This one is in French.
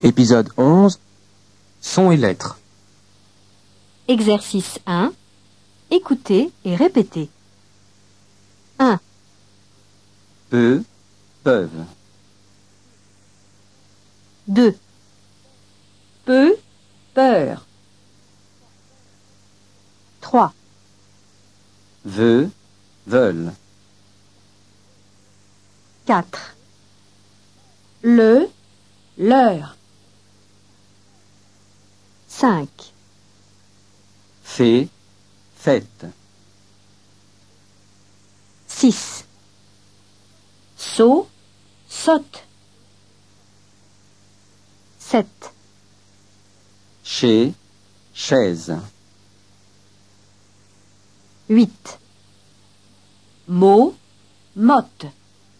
Épisode 11. Sons et lettres. Exercice 1. Écoutez et répétez. 1, Peut, peuvent. 2, Peu, peur. 3, Veut, veulent. 4, Le, leur. 5, Fait, faites. 6, Saut, saute. 7, Chez, chaise. 8, Mot, motte.